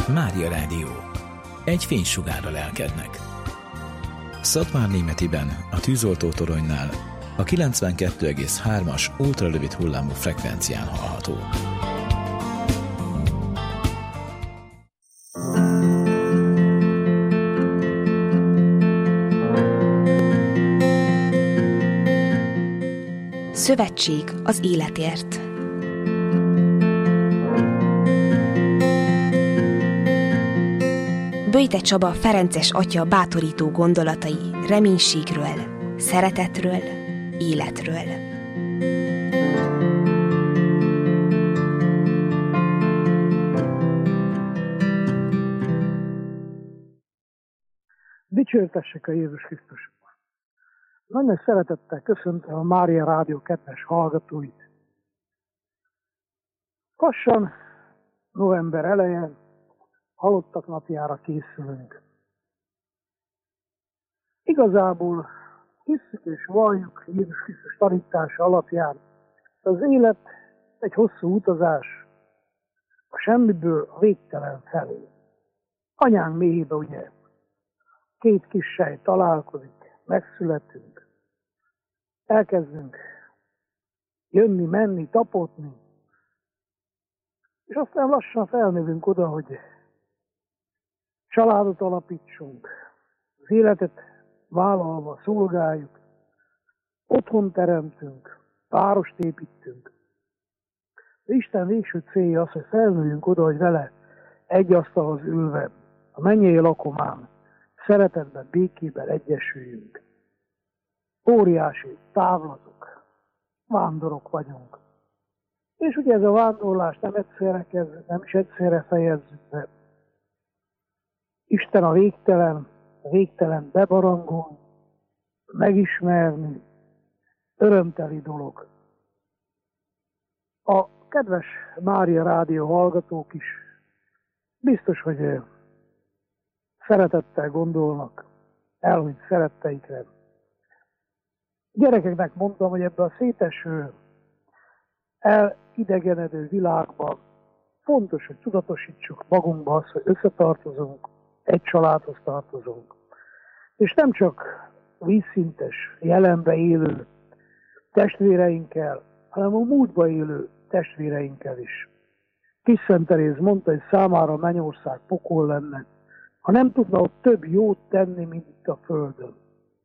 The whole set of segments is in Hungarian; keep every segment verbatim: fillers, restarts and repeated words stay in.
Mária Rádió. Egy fénysugár a lelkednek. Szatmárnémetiben, a tűzoltótoronynál a kilencvenkettő egész hármas ultrarövid hullámú frekvencián hallható. Szövetség az életért. Böjte Csaba ferences atya bátorító gondolatai reménységről, szeretetről, életről. Dicsértessék a Jézus Krisztus! Nagy nagy szeretettel köszöntöm a Mária Rádió kedves hallgatóit. Lassan november elején halottak napjára készülünk. Igazából hisszük és valljuk Jézus Krisztus tanítása alapján, az élet egy hosszú utazás a semmiből a végtelen felé. Anyánk méhébe ugye két kis sej találkozik, megszületünk, elkezdünk jönni, menni, tapotni, és aztán lassan felnövünk oda, hogy családot alapítsunk, az életet vállalva szolgáljuk, otthon teremtünk, várost építünk. De Isten végső célja az, hogy felnőjünk oda, hogy vele egy asztalhoz ülve, a mennyei lakomán, szeretetben, békében egyesüljünk. Óriási távlatok, vándorok vagyunk. És ugye ez a vándorlás nem egyszerre kezd, nem is egyszerre fejezzük be. Isten a végtelen, a végtelen bebarangolni, megismerni, örömteli dolog. A kedves Mária Rádió hallgatók is biztos, hogy szeretettel gondolnak elhunyt szeretteikre. Gyerekeknek mondtam, hogy ebben a széteső, elidegenedő világban fontos, hogy tudatosítsuk magunkba azt, hogy összetartozunk, egy családhoz tartozunk. És nem csak vízszintes, jelenbe élő testvéreinkkel, hanem a múltba élő testvéreinkkel is. Kis Szent Teréz mondta, hogy számára mennyország pokol lenne, ha nem tudna ott több jót tenni, mint itt a földön.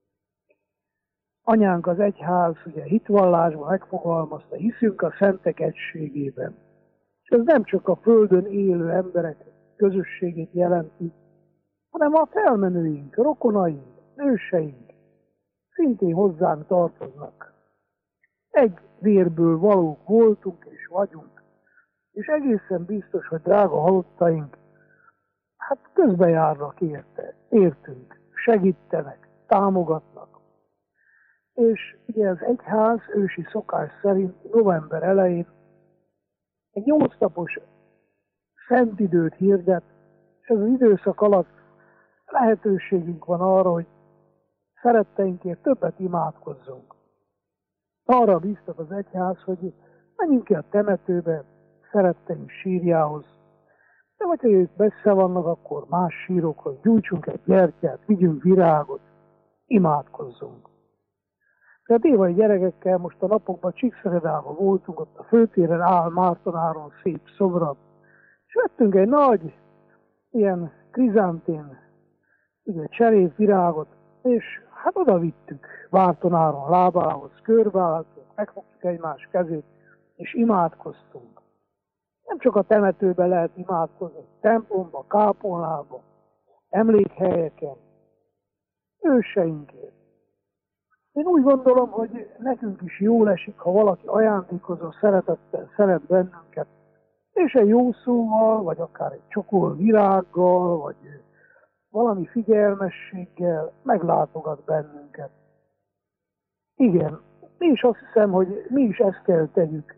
Anyánk az egyház, ugye hitvallásban megfogalmazta, hiszünk a szentek egységében. És ez nem csak a földön élő emberek közösségét jelenti, hanem a felmenőink, rokonaink, őseink szintén hozzánk tartoznak. Egy vérből valók voltunk és vagyunk, és egészen biztos, hogy drága halottaink, hát közbejárnak érte, értünk, segítenek, támogatnak. És ugye az egyház ősi szokás szerint november elején egy nyolc napos szent időt hirdet, és ez az időszak alatt lehetőségünk van arra, hogy szeretteinkért többet imádkozzunk. Arra bíztat az egyház, hogy menjünk ki a temetőbe, szeretteink sírjához, de vagy ha ők messze vannak, akkor más sírokhoz gyújtsunk egy gyertyát, vigyünk virágot, imádkozzunk. Tehát évai gyerekekkel most a napokban Csíkszeredában voltunk, ott a főtéren áll Mártonáron szép szobra, és vettünk egy nagy, ilyen krizantén, ugye cserép virágot, és hát oda vittük Mártonáron lábához, körbeálltunk, megfogtuk egymás kezét, és imádkoztunk. Nem csak a temetőben lehet imádkozni, templomba, kápolnába, emlékhelyeken, őseinkért. Én úgy gondolom, hogy nekünk is jól esik, ha valaki ajándékozó szeretettel szeret bennünket, és egy jó szóval, vagy akár egy csokol virággal, vagy valami figyelmességgel meglátogat bennünket. Igen, és azt hiszem, hogy mi is ezt kell tegyük.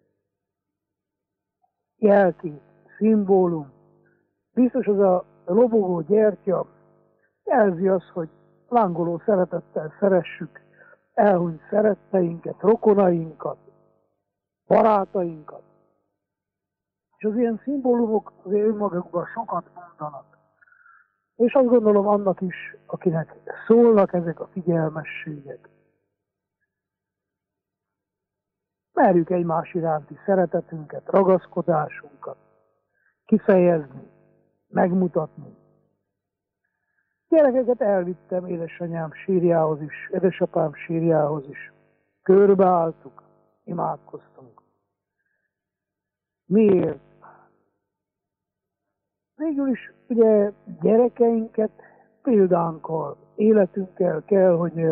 Jelkép, szimbólum. Biztos az a lobogó gyertya jelzi azt, hogy lángoló szeretettel szeressük elhunyt szeretteinket, rokonainkat, barátainkat. És az ilyen szimbólumok azért önmagukban sokat mondanak. És azt gondolom annak is, akinek szólnak ezek a figyelmességek. Merjük egymás iránti szeretetünket, ragaszkodásunkat kifejezni, megmutatni. Gyerekeket elvittem édesanyám sírjához is, édesapám sírjához is. Körbeálltuk, imádkoztunk. Miért? Végül is ugye gyerekeinket példánkkal, életünkkel kell, hogy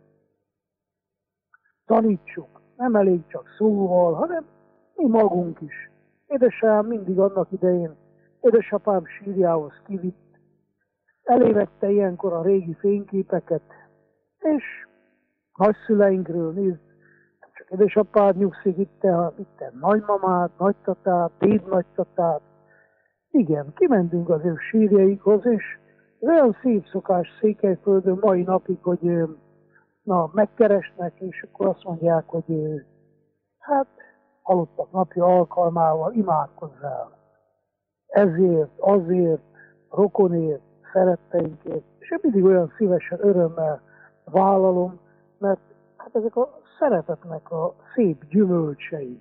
tanítsuk. Nem elég csak szóval, hanem mi magunk is. Édesanyám mindig annak idején édesapám sírjához kivitt, elévette ilyenkor a régi fényképeket, és nagyszüleinkről nézd, csak édesapád nyugszik itt, itt nagymamát, nagytatát, dédnagytatát. Igen, kimentünk az ő sírjaikhoz, és olyan szép szokás Székelyföldön mai napig, hogy na, megkeresnek, és akkor azt mondják, hogy hát halottak napja alkalmával imádkozzál. Ezért, azért, rokonért, szeretteinkért, és én mindig olyan szívesen, örömmel vállalom, mert hát ezek a szeretetnek a szép gyümölcsei.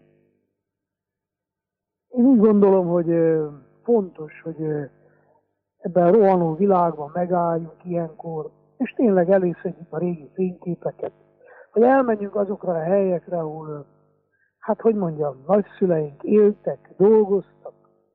Én úgy gondolom, hogy fontos, hogy ebben a rohanó világban megálljunk ilyenkor, és tényleg előszedjük a régi fényképeket, hogy elmenjünk azokra a helyekre, ahol, hát hogy mondjam, nagyszüleink éltek, dolgoztak.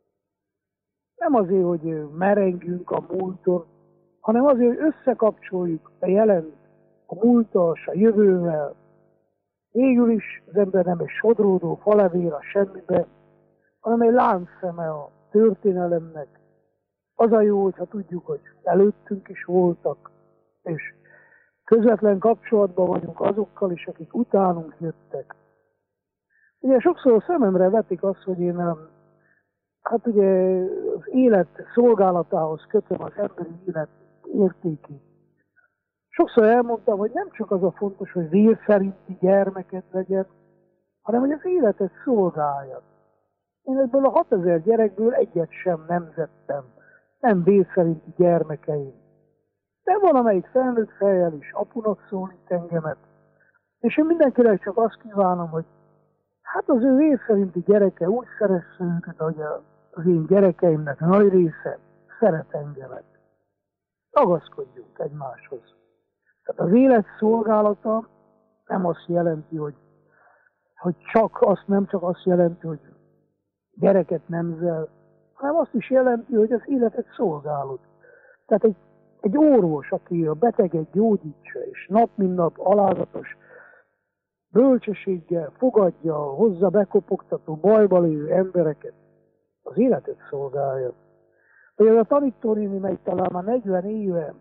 Nem azért, hogy merengjünk a múlton, hanem azért, hogy összekapcsoljuk a jelent, a múlttal, a jövővel. Végül is az ember nem egy sodródó falevél a semmibe, hanem egy láncszeme a történelemnek. Az a jó, hogyha tudjuk, hogy előttünk is voltak, és közvetlen kapcsolatban vagyunk azokkal is, akik utánunk jöttek. Ugye sokszor a szememre vetik azt, hogy én hát ugye az élet szolgálatához kötöm az emberi élet értékét. Sokszor elmondtam, hogy nem csak az a fontos, hogy vér szerinti gyermeket legyen, hanem hogy az életet szolgálja. Én ebből a hatezer gyerekből egyet sem nemzettem, nem vér szerinti gyermekeim. De van, amelyik felnőtt fejjel is apunak szólít engemet. És én mindenkinek csak azt kívánom, hogy hát az ő vér szerinti gyereke úgy szeresse őket, hogy az én gyerekeimnek nagy része szeret engemet. Ragaszkodjunk egymáshoz. Tehát az élet szolgálata nem azt jelenti, hogy, hogy csak azt, nem csak azt jelenti, hogy gyereket nemzel, hanem azt is jelenti, hogy az életet szolgálod. Tehát egy, egy orvos, aki a beteget gyógyítsa, és nap mint nap alázatos bölcsességgel fogadja, hozza bekopogtató, bajba lévő embereket, az életet szolgálja. Vagy a tanítónéni megy talán már negyven éve,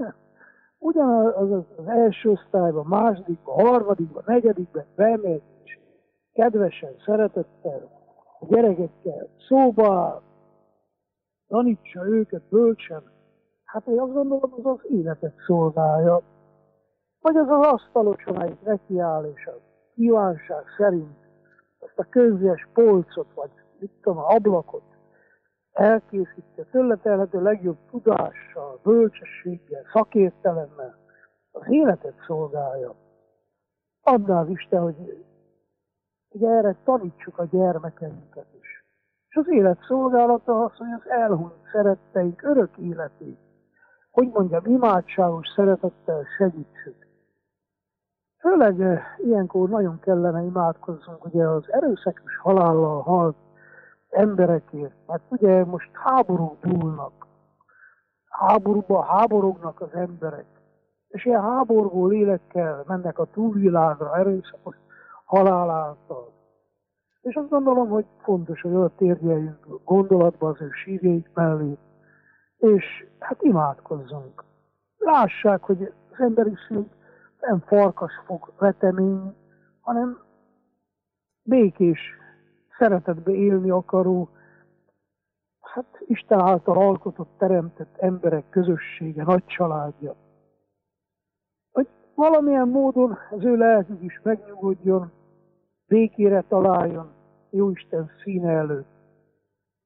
ugyanaz az, az első osztályban, másodikban, harmadikban, negyedikben bemegy, és kedvesen, szeretettel, a gyerekekkel szóba áll, tanítsa őket bölcsen. Hát én azt gondolom, az az életet szolgálja. Vagy az az asztalos, amelyik nekiáll, és a kívánság szerint azt a könyves polcot, vagy mit tudom, ablakot elkészíti, tőle telhető legjobb tudással, bölcsességgel, szakértelemmel az életet szolgálja. Adná az Isten, hogy ugye erre tanítsuk a gyermekeinket is. És az élet szolgálata az, hogy az elhunyt szeretteink örök életét, hogy mondjam, imádságos szeretettel segítsük. Főleg eh, ilyenkor nagyon kellene imádkozzunk ugye az erőszakos halállal halt emberekért, mert ugye most háborúk dúlnak, háborúban háborognak az emberek, és ilyen háborúból lélekkel mennek a túlvilágra erőszakos halál által. És azt gondolom, hogy fontos, hogy oda térjeljünk gondolatba az ő sírjaik mellé, és hát imádkozzunk. Lássák, hogy az emberiség nem farkasfog vetemény, hanem békés, szeretetbe élni akaró, hát Isten által alkotott, teremtett emberek közössége, nagy családja. Hogy valamilyen módon az ő lelkük is megnyugodjon, békére találjon Jóisten színe előtt.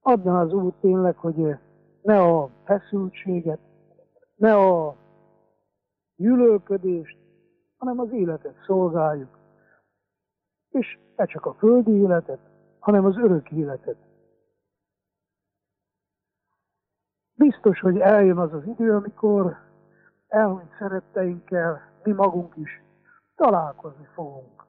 adna az Úr tényleg, hogy ne a feszültséget, ne a gyűlölködést, hanem az életet szolgáljuk. És ne csak a földi életet, hanem az örök életet. Biztos, hogy eljön az az idő, amikor elhunyt szeretteinkkel mi magunk is találkozni fogunk.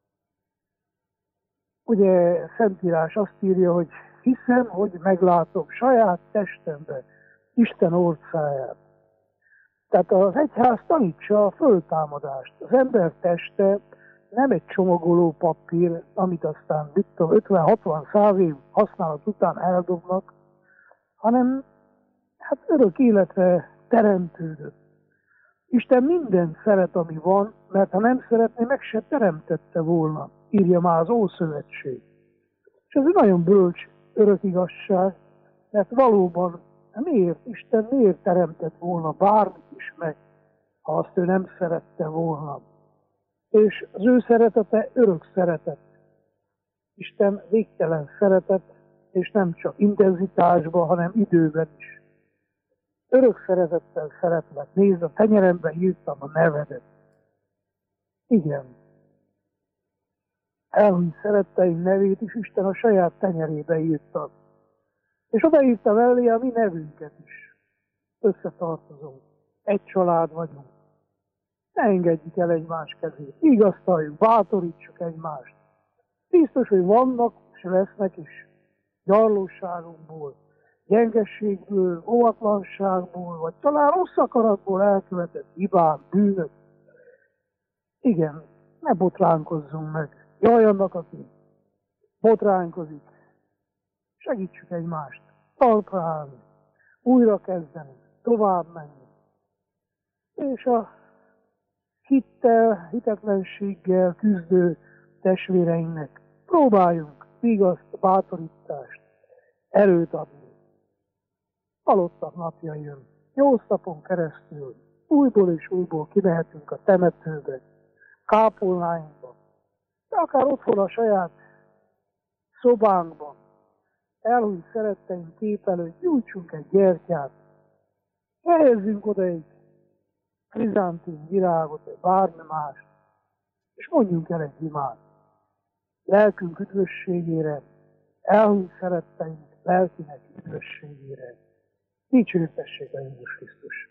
Ugye Szentírás azt írja, hogy hiszem, hogy meglátom saját testembe Isten orcáját. Tehát az egyház tanítsa a föltámadást. Az ember teste nem egy csomagoló papír, amit aztán ötven-hatvan-száz év használat után eldobnak, hanem hát örök életre teremtődött. Isten mindent szeret, ami van, mert ha nem szeretné, meg se teremtette volna, írja már az Ószövetség. És ez egy nagyon bölcs örök igazság, mert valóban miért, Isten miért teremtett volna bármit is meg, ha azt ő nem szerette volna. És az ő szeretete örök szeretet. Isten végtelen szeretet, és nem csak intenzitásban, hanem időben is. Örök szeretettel szeretlek, nézd, a tenyerembe írtam a nevedet. Igen. Elhunyt szeretteim nevét is Isten a saját tenyerébe írta. És odaírta mellé a mi nevünket is. Összetartozunk. Egy család vagyunk. Ne engedjük el egymás kezét. Vigasztaljuk, bátorítsuk egymást. Biztos, hogy vannak és lesznek is gyarlóságunkból, gyengességből, óvatlanságból, vagy talán rossz akaratból elkövetett hibán, bűnök. Igen, ne botránkozzunk meg. Jaj annak, aki botránkozik. Segítsük egymást, talpra állni, újra kezdeni, tovább menni. És a hittel, hitetlenséggel küzdő testvéreinknek próbáljunk vigaszt, bátorítást, erőt adni. Halottak napja jön. Nyolc napon keresztül újból és újból kimehetünk a temetőbe, kápolnáinkba, de akár otthon a saját szobánkban, elhunyt szeretteink kép előtt gyújtsunk egy gyertyát, helyezzünk oda egy krizántin virágot, vagy bármi más, és mondjunk el egy imát. Lelkünk üdvösségére, elhunyt szeretteink lelkinek üdvösségére. Dicsőítessék a Jézus Krisztus!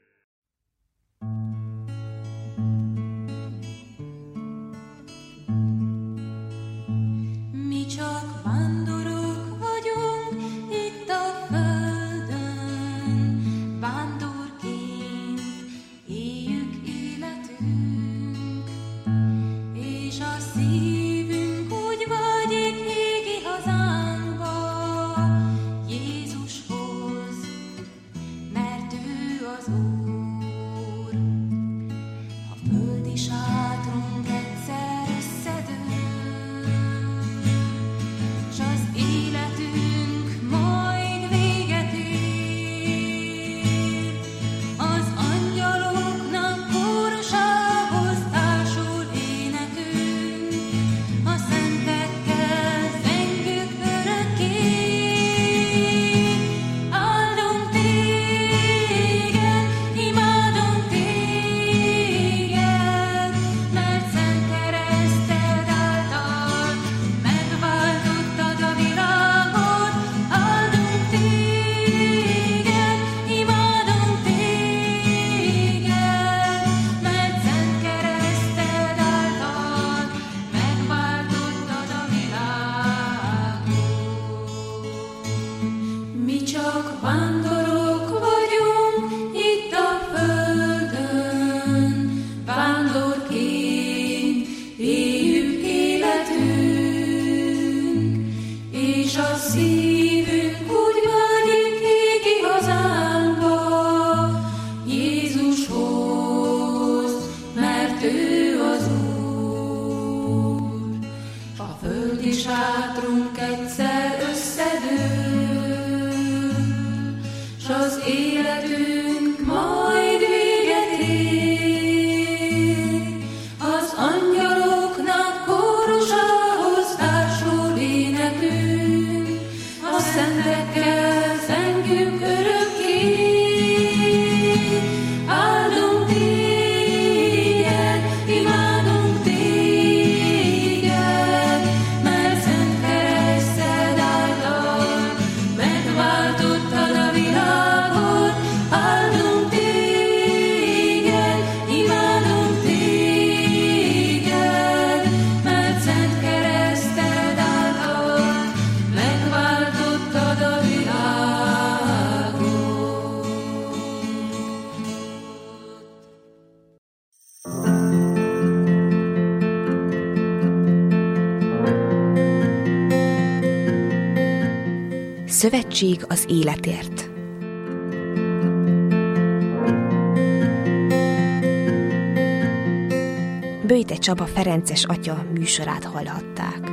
Mi csak vándorok vagyunk itt a földön, vándorként éljük életünk, és a szívünk úgy vágyik égi hazánkba, Jézushoz, mert ő az Úr. A földi sátrunk egyszer összedől, s az életünk majd véget ér. Az angyaloknak kórusához társul énekünk, a szentekkel zengünk örökké. Áldunk téged, imádunk téged, mert szent kereszted által megváltottad a világot. Áldunk téged, imádunk téged, mert szent kereszted által megváltottad a világot. Mi csak vándorok vagyunk itt a földön, vándorként éljük életünk, és a szívünk úgy vágyik égi hazánkba, Jézushoz, mert ő az Úr. A földi sátrunk egyszer összedől, s az életünk majd véget ér. Az angyaloknak kórusához társul énekünk, a szentekkel Szövetség az életért. Böjte Csaba ferences atya műsorát hallhatták.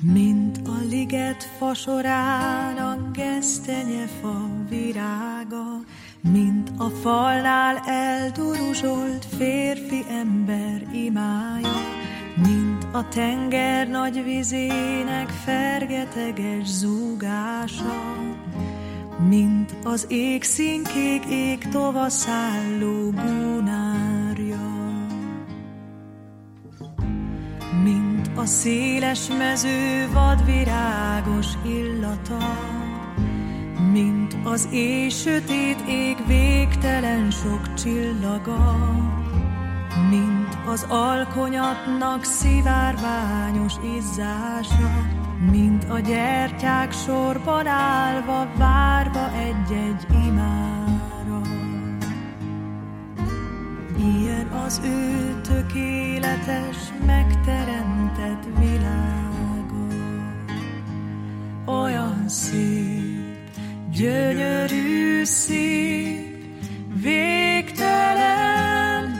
mint a liget fasorának gesztenyefa virága, mint a falnál elduruzsolt férfi ember imája, mint a tenger nagy vizének fergeteges zúgása, mint az ég színkék ég tovaszálló gúnárja, mint a széles mező vadvirágos illata, mint az éj sötét ég végtelen sok csillaga, mint az alkonyatnak szivárványos izzása, mint a gyertyák sorban állva várva egy-egy imára. Ilyen az ő tökéletes, megteremtett világa. Olyan szép, gyönyörű szép, végtelen,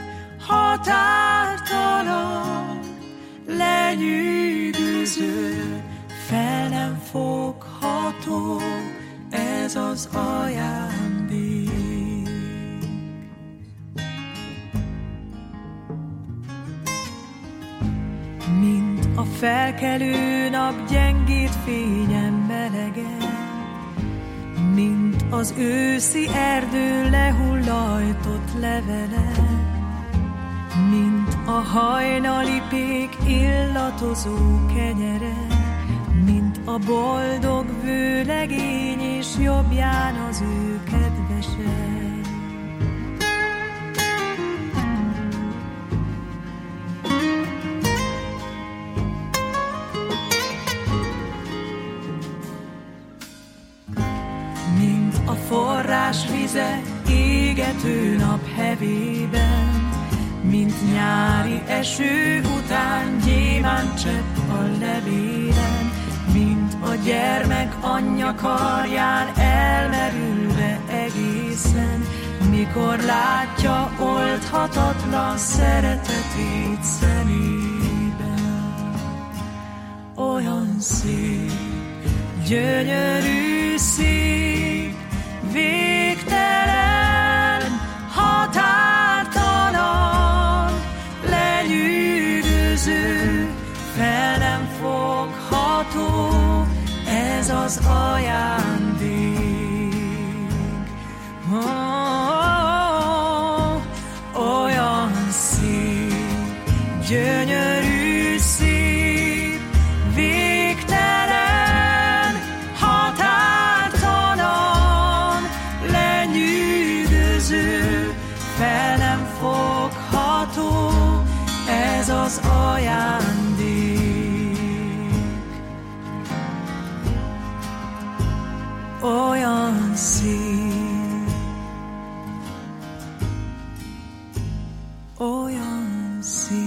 határtalan, lenyűgöző, fel nem fogható, ez az ajándék. Mint a felkelő nap gyengít fényen melegen, mint az őszi erdő lehullajtott levele, mint a hajnali pék illatozó kenyere, mint a boldog vőlegény és jobbján az ő kedvese. Mint a forrás vize égető nap hevében, mint nyári eső után gyémántcsepp a levélen, mint a gyermek anyja karján elmerülve egészen, mikor látja oldhatatlan szeretetét szemében. Olyan szép, gyönyörű szép, végtelen, határtalan, lenyűgöző, fel nem fogható, ez az ajándék. Oh, oh, oh, olyan szép, gyönyörű szép, végtelen, határtalan, lenyűgöző, fel nem fogható, ez az ajándék. Olyan szép, olyan szép.